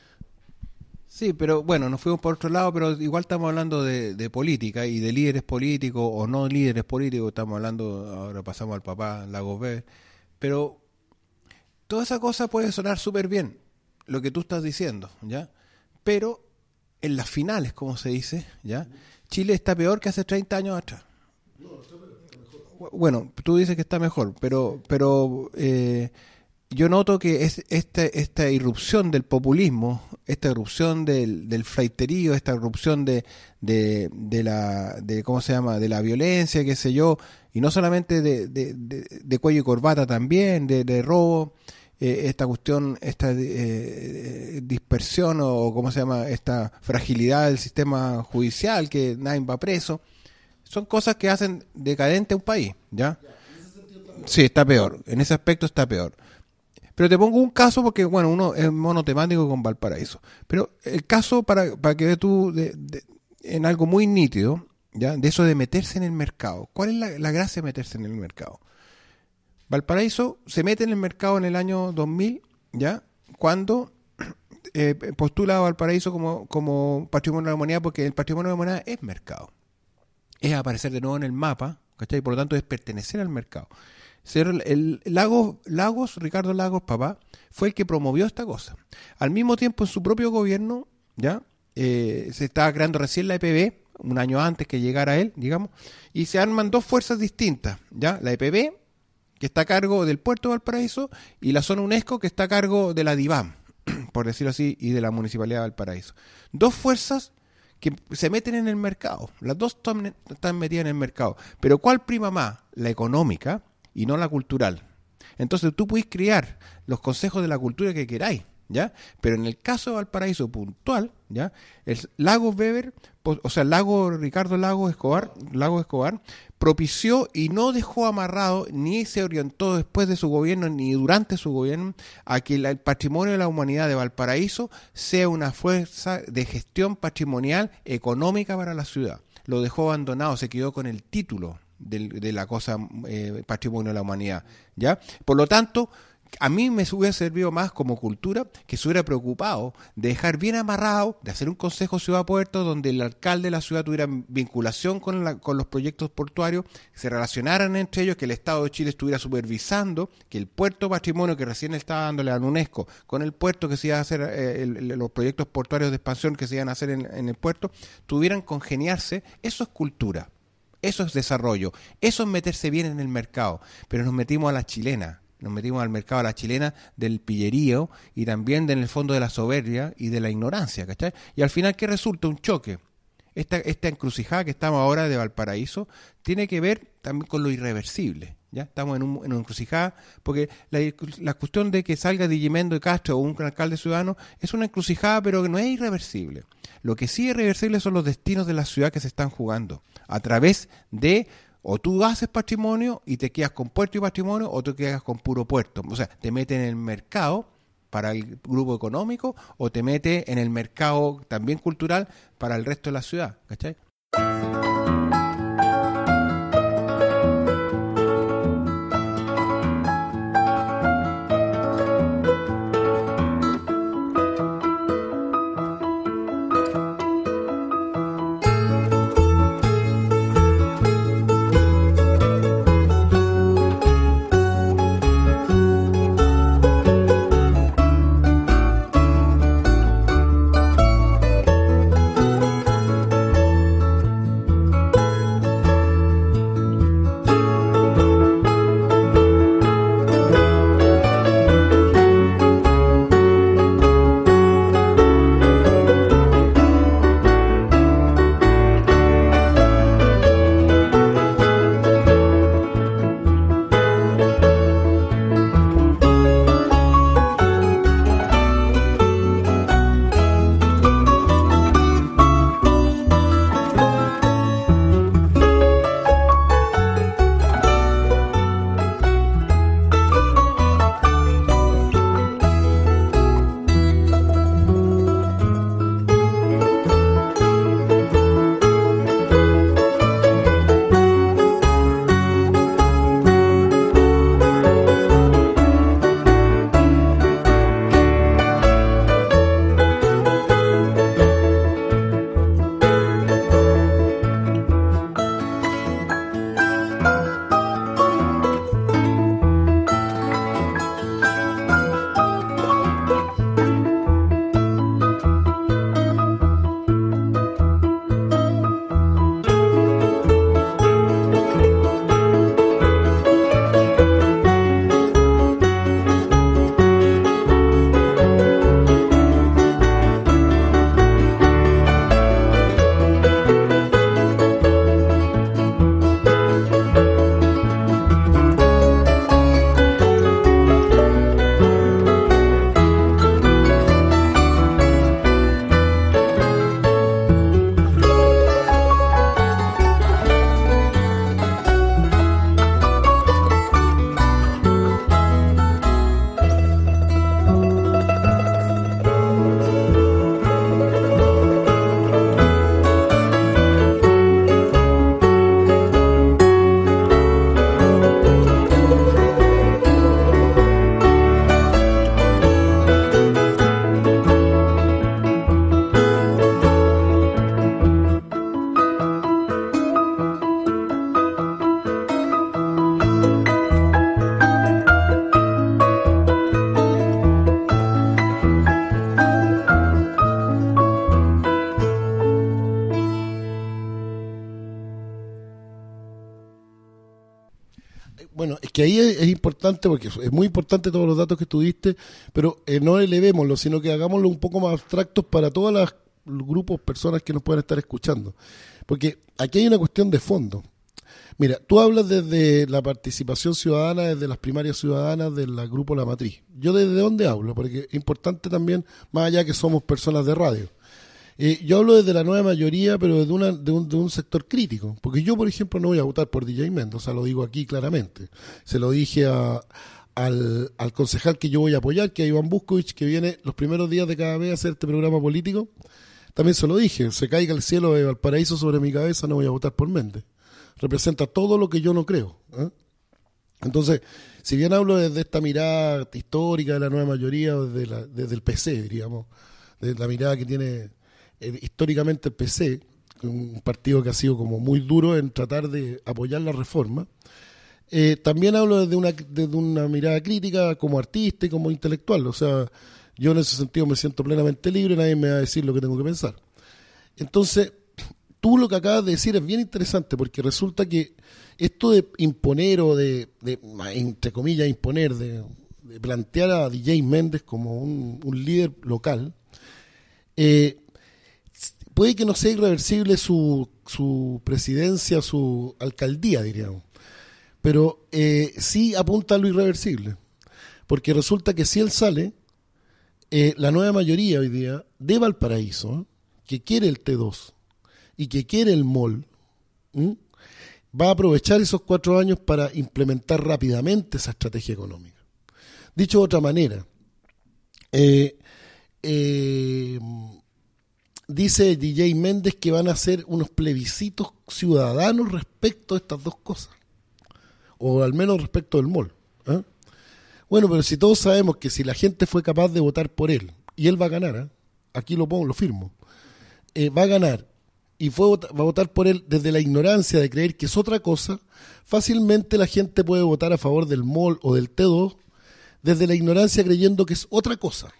Sí, pero bueno, nos fuimos por otro lado, pero igual estamos hablando de, de política y de líderes políticos o no líderes políticos, estamos hablando, ahora pasamos al papá Lagos Weber, pero toda esa cosa puede sonar súper bien, lo que tú estás diciendo, ¿ya? Pero en las finales, como se dice, ¿ya? Chile está peor que hace treinta años atrás. Bueno, tú dices que está mejor, pero pero eh, yo noto que es esta esta irrupción del populismo, esta irrupción del, del flaiterío, esta irrupción de, de, de la de cómo se llama, de la violencia, qué sé yo, y no solamente de, de, de, de cuello y corbata también, de, de robo, eh, esta cuestión, esta eh, dispersión o cómo se llama, esta fragilidad del sistema judicial, que nadie va preso, son cosas que hacen decadente a un país, ¿ya? Sí, está peor, en ese aspecto está peor. Pero te pongo un caso porque, bueno, uno es monotemático con Valparaíso. Pero el caso, para, para que veas tú, de, de, en algo muy nítido, ¿ya? De eso de meterse en el mercado. ¿Cuál es la, la gracia de meterse en el mercado? Valparaíso se mete en el mercado en el año dos mil, ¿ya? Cuando eh, postula a Valparaíso como, como patrimonio de la humanidad, porque el patrimonio de la humanidad es mercado. Es aparecer de nuevo en el mapa, ¿cachai? Por lo tanto, es pertenecer al mercado. El, el, el Lagos, Lagos, Ricardo Lagos, papá, fue el que promovió esta cosa. Al mismo tiempo, en su propio gobierno, ¿ya? Eh, se estaba creando recién la E P B, un año antes que llegara él, digamos, y se arman dos fuerzas distintas, ¿ya? La E P B, que está a cargo del puerto de Valparaíso, y la zona UNESCO, que está a cargo de la DIVAM, por decirlo así, y de la Municipalidad de Valparaíso. Dos fuerzas que se meten en el mercado, las dos están, están metidas en el mercado, pero ¿cuál prima más? La económica y no la cultural. Entonces tú puedes crear los consejos de la cultura que queráis, ¿ya? Pero en el caso de Valparaíso puntual, ¿ya? El Lago Weber, o sea, el Lago Ricardo Lago Escobar, Lago Escobar, propició y no dejó amarrado, ni se orientó después de su gobierno, ni durante su gobierno, a que el patrimonio de la humanidad de Valparaíso sea una fuerza de gestión patrimonial económica para la ciudad. Lo dejó abandonado, se quedó con el título de, de la cosa eh, patrimonio de la humanidad, ¿ya? Por lo tanto, a mí me hubiera servido más como cultura que se hubiera preocupado de dejar bien amarrado, de hacer un consejo ciudad-puerto donde el alcalde de la ciudad tuviera vinculación con, la, con los proyectos portuarios, que se relacionaran entre ellos, que el Estado de Chile estuviera supervisando, que el puerto patrimonio que recién estaba dándole a la UNESCO, con el puerto que se iba a hacer, eh, el, el, los proyectos portuarios de expansión que se iban a hacer en, en el puerto, tuvieran congeniarse. Eso es cultura, eso es desarrollo, eso es meterse bien en el mercado, pero nos metimos a la chilena. Nos metimos al mercado a la chilena del pillerío y también de, en el fondo de la soberbia y de la ignorancia, ¿cachai? Y al final, ¿qué resulta? Un choque. Esta, esta encrucijada que estamos ahora de Valparaíso tiene que ver también con lo irreversible, ¿ya? Estamos en, un, en una encrucijada porque la, la cuestión de que salga Digimendo de Castro o un alcalde ciudadano es una encrucijada, pero que no es irreversible. Lo que sí es irreversible son los destinos de la ciudad que se están jugando a través de... O tú haces patrimonio y te quedas con puerto y patrimonio, o te quedas con puro puerto. O sea, te metes en el mercado para el grupo económico, o te metes en el mercado también cultural para el resto de la ciudad, ¿cachai? que ahí es, es importante, porque es muy importante todos los datos que tú diste, pero eh, no elevémoslo, sino que hagámoslo un poco más abstractos para todos los grupos, personas que nos puedan estar escuchando. Porque aquí hay una cuestión de fondo. Mira, tú hablas desde la participación ciudadana, desde las primarias ciudadanas del grupo La Matriz. ¿Yo desde dónde hablo? Porque es importante también, más allá que somos personas de radio. Eh, yo hablo desde la nueva mayoría, pero desde una, de, un, de un sector crítico. Porque yo, por ejemplo, no voy a votar por D J Mendoza, lo digo aquí claramente. Se lo dije a, al, al concejal que yo voy a apoyar, que es Iván Buscovich, que viene los primeros días de cada mes a hacer este programa político. También se lo dije, se caiga el cielo de Valparaíso sobre mi cabeza, no voy a votar por Méndez. Representa todo lo que yo no creo. ¿eh? Entonces, si bien hablo desde esta mirada histórica de la nueva mayoría, desde, la, desde el P C, diríamos, desde la mirada que tiene eh, históricamente el P C, un partido que ha sido como muy duro en tratar de apoyar la reforma, eh, también hablo desde una, desde una mirada crítica como artista y como intelectual. O sea, yo en ese sentido me siento plenamente libre, nadie me va a decir lo que tengo que pensar. Entonces, tú lo que acabas de decir es bien interesante, porque resulta que esto de imponer o de, de entre comillas, imponer, de, de plantear a D J Méndez como un, un líder local, eh, puede que no sea irreversible su, su presidencia, su alcaldía, diríamos, pero eh, sí apunta a lo irreversible, porque resulta que si él sale, eh, la nueva mayoría hoy día de Valparaíso, ¿eh? que quiere el T dos, y que quiere el mall, ¿m? va a aprovechar esos cuatro años para implementar rápidamente esa estrategia económica. Dicho de otra manera, eh, eh, dice D J Méndez que van a hacer unos plebiscitos ciudadanos respecto a estas dos cosas, o al menos respecto del mall. ¿eh? Bueno, pero si todos sabemos que si la gente fue capaz de votar por él, y él va a ganar, ¿eh? aquí lo pongo, lo firmo, eh, va a ganar, y fue va a votar por él desde la ignorancia de creer que es otra cosa, fácilmente la gente puede votar a favor del mall o del T dos desde la ignorancia creyendo que es otra cosa,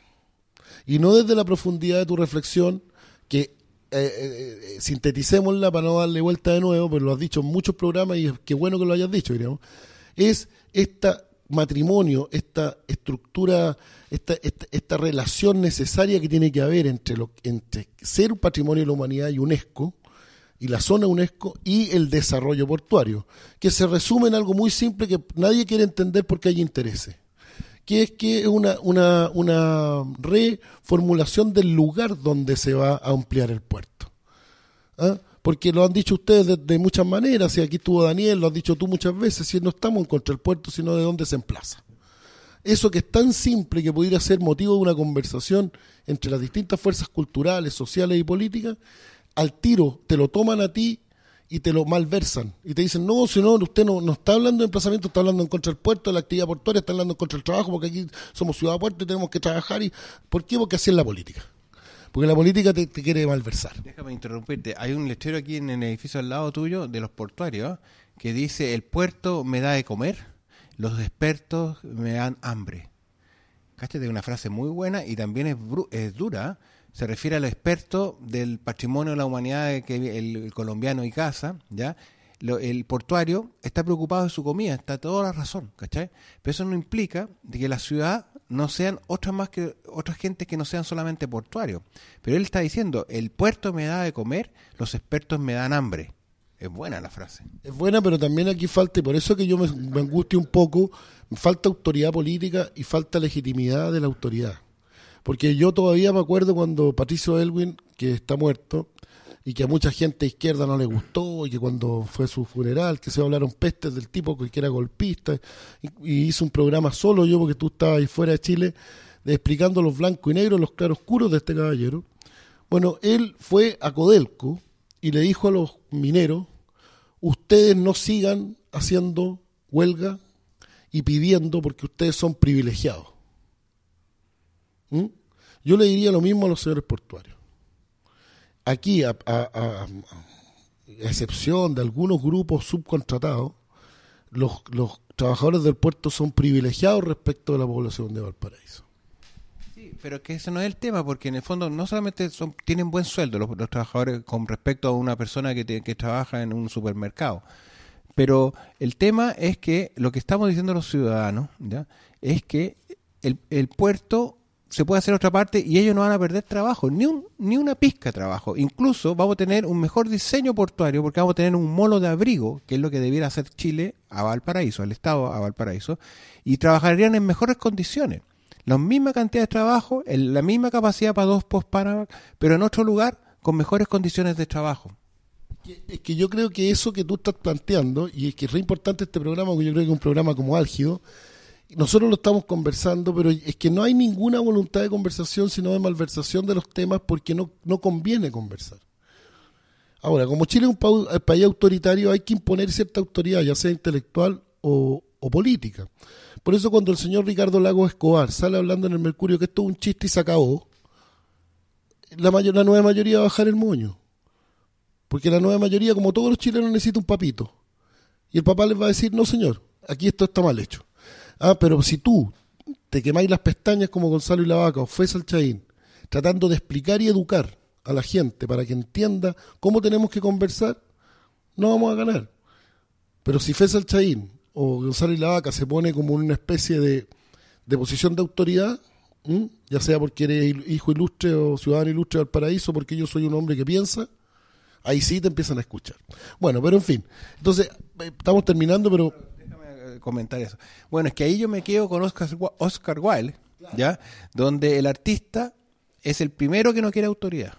y no desde la profundidad de tu reflexión, que eh, eh, sinteticémosla para no darle vuelta de nuevo, pero lo has dicho en muchos programas y qué bueno que lo hayas dicho, diríamos, es este matrimonio, esta estructura, esta, esta, esta relación necesaria que tiene que haber entre, lo, entre ser un patrimonio de la humanidad y UNESCO, y la zona UNESCO, y el desarrollo portuario, que se resume en algo muy simple que nadie quiere entender porque hay intereses, que es que es una, una, una reformulación del lugar donde se va a ampliar el puerto. ¿Ah? Porque lo han dicho ustedes de, de muchas maneras, y aquí estuvo Daniel, lo has dicho tú muchas veces, y no estamos en contra del puerto, sino de dónde se emplaza. Eso que es tan simple que pudiera ser motivo de una conversación entre las distintas fuerzas culturales, sociales y políticas, al tiro te lo toman a ti y te lo malversan. Y te dicen, no, si no, usted no, no está hablando de emplazamiento, está hablando en contra del puerto, de la actividad portuaria, está hablando en contra del trabajo, porque aquí somos ciudad puerto y tenemos que trabajar. Y ¿por qué? Porque así es la política. Porque la política te, te quiere malversar. Déjame interrumpirte. Hay un letrero aquí en el edificio al lado tuyo de los portuarios que dice: el puerto me da de comer, los expertos me dan hambre. Cáchate, una frase muy buena y también es, bru- es dura. Se refiere al experto del patrimonio de la humanidad, que el, el colombiano Icaza, ¿ya? Lo, el portuario está preocupado de su comida, está toda la razón, ¿cachai? Pero eso no implica de que la ciudad no sean otras más que otras gentes que no sean solamente portuarios. Pero él está diciendo, el puerto me da de comer, los expertos me dan hambre. Es buena la frase. Es buena, pero también aquí falta, y por eso que yo me, me angustio un poco, falta autoridad política y falta legitimidad de la autoridad. Porque yo todavía me acuerdo cuando Patricio Aylwin, que está muerto, y que a mucha gente izquierda no le gustó, y que cuando fue su funeral, que se hablaron pestes del tipo que era golpista, y, y hizo un programa solo yo, porque tú estabas ahí fuera de Chile, de explicando los blancos y negros, los claroscuros de este caballero. Bueno, él fue a Codelco y le dijo a los mineros, ustedes no sigan haciendo huelga y pidiendo porque ustedes son privilegiados. ¿Mm? Yo le diría lo mismo a los señores portuarios. Aquí, a, a, a, a excepción de algunos grupos subcontratados, los, los trabajadores del puerto son privilegiados respecto de la población de Valparaíso. Sí, pero que ese no es el tema, porque en el fondo no solamente son, tienen buen sueldo los, los trabajadores con respecto a una persona que, te, que trabaja en un supermercado, Pero el tema es que lo que estamos diciendo los ciudadanos, ¿ya? Es que el, el puerto se puede hacer otra parte y ellos no van a perder trabajo, ni un ni una pizca de trabajo. Incluso vamos a tener un mejor diseño portuario porque vamos a tener un molo de abrigo, que es lo que debiera hacer Chile a Valparaíso, al Estado a Valparaíso, y trabajarían en mejores condiciones. La misma cantidad de trabajo, el, la misma capacidad para dos post-Panamá, pero en otro lugar con mejores condiciones de trabajo. Es que yo creo que eso que tú estás planteando, y es que es re importante este programa, porque yo creo que es un programa como álgido, nosotros lo estamos conversando, pero es que no hay ninguna voluntad de conversación, sino de malversación de los temas, porque no, no conviene conversar. Ahora, como Chile es un pa- país autoritario, hay que imponer cierta autoridad, ya sea intelectual o, o política. Por eso cuando el señor Ricardo Lagos Escobar sale hablando en el Mercurio que esto es un chiste y se acabó, la, mayor, la nueva mayoría va a bajar el moño. Porque la nueva mayoría, como todos los chilenos, necesita un papito. Y el papá les va a decir, no señor, aquí esto está mal hecho. Ah, pero si tú te quemáis las pestañas como Gonzalo y la Vaca o Faisal Chaín, tratando de explicar y educar a la gente para que entienda cómo tenemos que conversar, no vamos a ganar. Pero si Faisal Chaín o Gonzalo y la Vaca se pone como una especie de, de posición de autoridad, ¿m? ya sea porque eres hijo ilustre o ciudadano ilustre del paraíso, porque yo soy un hombre que piensa, ahí sí te empiezan a escuchar. Bueno, pero en fin, entonces estamos terminando, pero... Déjame comentar eso. Bueno, es que ahí yo me quedo con Oscar, Oscar Wilde, claro. ¿Ya? Donde el artista es el primero que no quiere autoridad.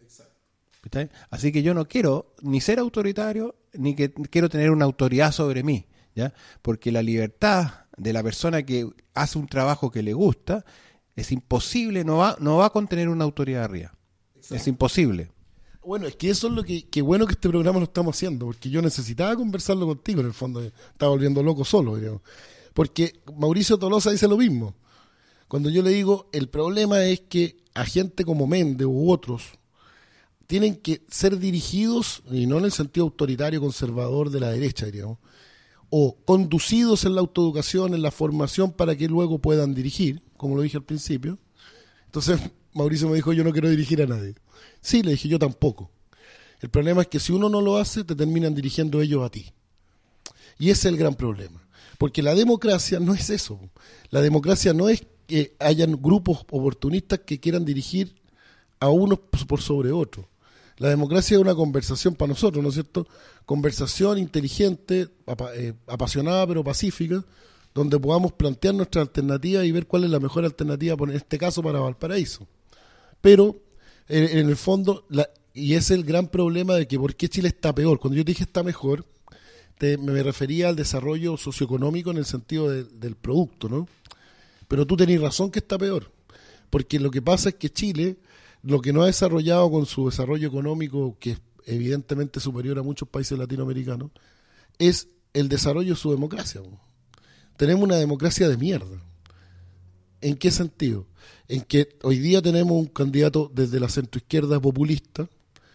¿Está? Así que yo no quiero ni ser autoritario, ni que quiero tener una autoridad sobre mí, ¿ya? Porque la libertad de la persona que hace un trabajo que le gusta es imposible, no va, no va a contener una autoridad arriba. Exacto. Es imposible. Bueno, es que eso es lo que, que bueno que este programa lo estamos haciendo, porque yo necesitaba conversarlo contigo, en el fondo, estaba volviendo loco solo, digamos. Porque Mauricio Tolosa dice lo mismo. Cuando yo le digo, el problema es que a gente como Méndez u otros tienen que ser dirigidos, y no en el sentido autoritario, conservador de la derecha, diríamos, o conducidos en la autoeducación, en la formación, para que luego puedan dirigir, como lo dije al principio. Entonces Mauricio me dijo, yo no quiero dirigir a nadie. Sí, le dije, yo tampoco. El problema es que si uno no lo hace, te terminan dirigiendo ellos a ti. Y ese es el gran problema. Porque la democracia no es eso. La democracia no es que hayan grupos oportunistas que quieran dirigir a unos por sobre otros. La democracia es una conversación para nosotros, ¿no es cierto? Conversación inteligente, eh, apasionada pero pacífica, donde podamos plantear nuestra alternativa y ver cuál es la mejor alternativa, en este caso para Valparaíso. Pero, en, en el fondo, la, y ese es el gran problema de que por qué Chile está peor. Cuando yo dije está mejor, te, me refería al desarrollo socioeconómico en el sentido de, del producto, ¿no? Pero tú tenés razón que está peor, porque lo que pasa es que Chile, lo que no ha desarrollado con su desarrollo económico, que es evidentemente superior a muchos países latinoamericanos, es el desarrollo de su democracia. Tenemos una democracia de mierda. ¿En qué sentido? En que hoy día tenemos un candidato desde la centroizquierda populista,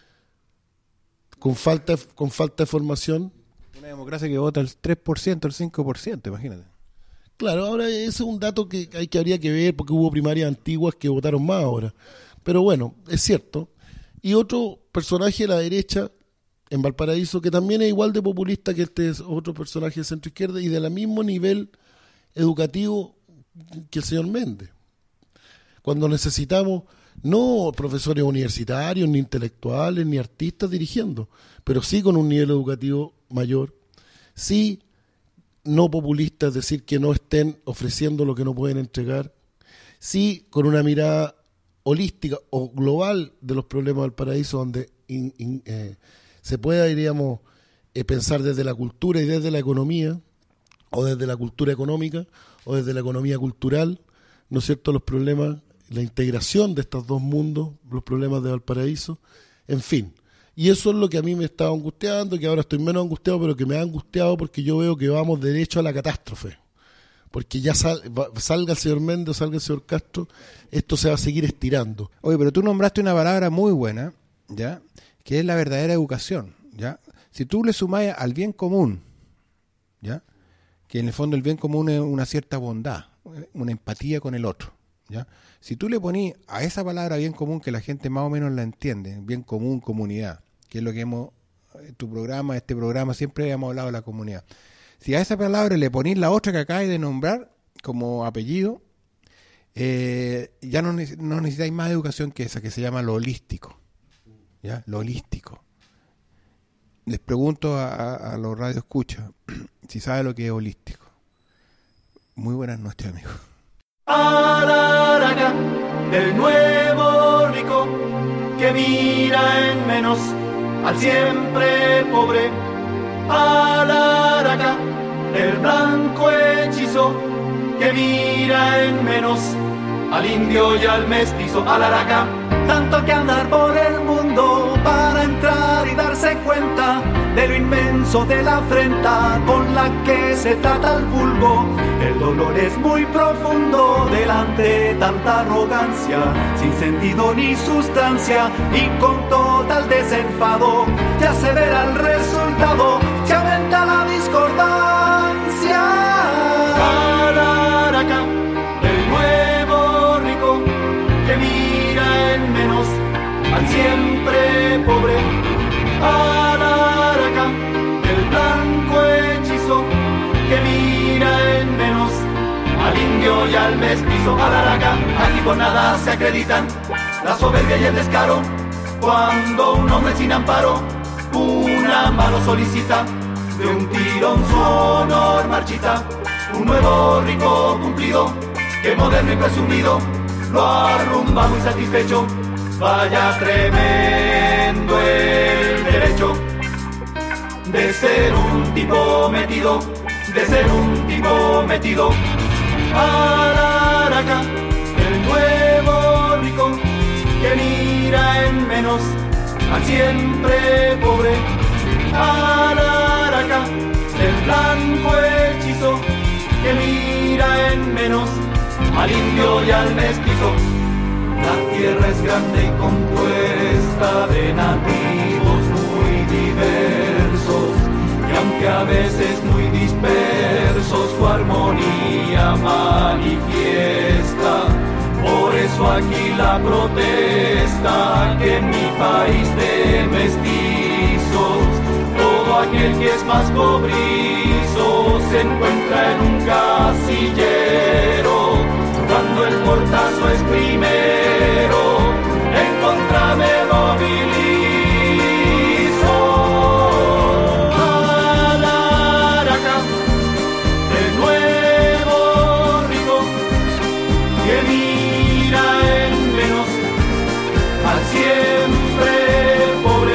con falta, con falta de formación. Una democracia que vota el tres por ciento, el cinco por ciento, imagínate. Claro, ahora ese es un dato que, hay, que habría que ver, porque hubo primarias antiguas que votaron más ahora. Pero bueno, es cierto. Y otro personaje de la derecha en Valparaíso, que también es igual de populista que este es otro personaje de centro-izquierda y de la mismo nivel educativo que el señor Méndez. Cuando necesitamos no profesores universitarios, ni intelectuales, ni artistas dirigiendo, pero sí con un nivel educativo mayor, sí no populistas, es decir, que no estén ofreciendo lo que no pueden entregar, sí con una mirada holística o global de los problemas del paraíso, donde in, in, eh, se pueda, diríamos, eh, pensar desde la cultura y desde la economía, o desde la cultura económica, o desde la economía cultural, ¿no es cierto?, los problemas, la integración de estos dos mundos, los problemas de Valparaíso, en fin. Y eso es lo que a mí me estaba angustiando, que ahora estoy menos angustiado, pero que me ha angustiado porque yo veo que vamos derecho a la catástrofe. Porque ya sal, salga el señor Méndez o salga el señor Castro, esto se va a seguir estirando. Oye, pero tú nombraste una palabra muy buena, ¿ya?, que es la verdadera educación, ¿ya? Si tú le sumás al bien común, ¿ya?, que en el fondo el bien común es una cierta bondad, una empatía con el otro, ¿ya? Si tú le ponís a esa palabra bien común, que la gente más o menos la entiende, bien común, comunidad, que es lo que hemos tu programa, este programa, siempre hemos hablado de la comunidad. Si a esa palabra le ponís la otra que acabáis de nombrar como apellido, eh, ya no, no necesitáis más educación que esa, que se llama lo holístico. ¿Ya? Lo holístico. Les pregunto a, a, a los radioescuchas si saben lo que es holístico. Muy buenas noches, amigos. Alaraca, del nuevo rico que mira en menos al siempre pobre. Alaraca, del blanco hechizo que mira en menos al indio y al mestizo. Alaraca, tanto que andar por el mundo para entrar y darse cuenta de lo inmenso de la afrenta con la que se trata el vulgo. El dolor es muy profundo delante de tanta arrogancia, sin sentido ni sustancia y con total desenfado. Ya se verá el resultado, se aumenta la discordancia. Alaraca, el nuevo rico que mira en menos al siempre pobre. Alaraca, el blanco hechizo que mira en menos al indio y al mestizo. Alaraca, aquí por nada se acreditan la soberbia y el descaro. Cuando un hombre sin amparo una mano solicita, de un tirón su honor marchita. Un nuevo rico cumplido que moderno y presumido lo arrumba muy satisfecho. Vaya tremendo el derecho de ser un tipo metido, de ser un tipo metido. Alaraca, el nuevo rico que mira en menos al siempre pobre. Alaraca, el blanco hechizo que mira en menos al indio y al mestizo. La tierra es grande y compuesta de nativos muy diversos, y aunque a veces muy dispersos, su armonía manifiesta. Por eso aquí la protesta, que en mi país de mestizos, todo aquel que es más cobrizo se encuentra en un casillero. Cuando el portazo es primero, en contra me movilizo. Alaraca, el nuevo rico que mira en menos al siempre pobre.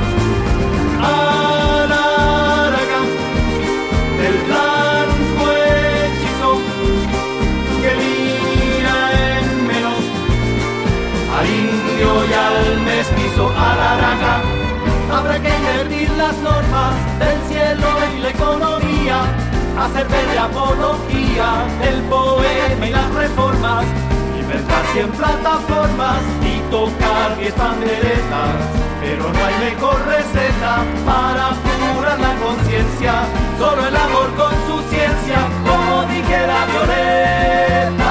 Alaraca, el blanco hechizo que mira en menos al indio y al mestizo. Alaraca, habrá que invertir las normas del cielo y la economía, hacer de apología el poema y las reformas, libertar cien plataformas y tocar diez panderetas. Pero no hay mejor receta para curar la conciencia, solo el amor con su ciencia, como dijera Violeta.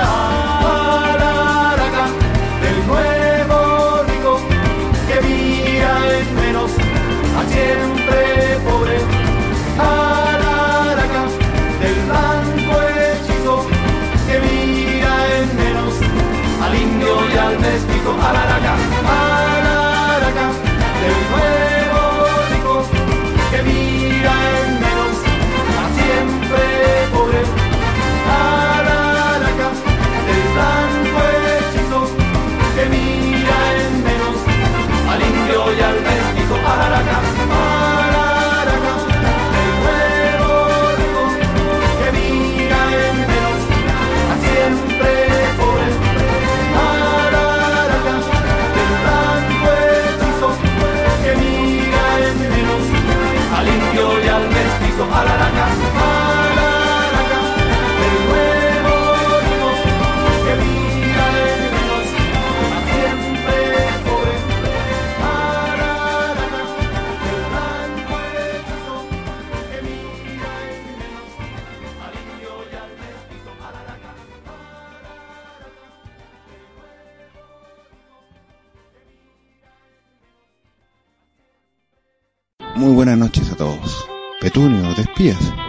Alaraca, del nuevo rico que mira en menos al siempre pobre. Alaraca, del blanco hechizo que mira en menos al indio y al mestizo. Alaraca, alaraca, del nuevo rico que mira en menos al siempre Muy buenas noches a todos. Petunio, ¿te espías?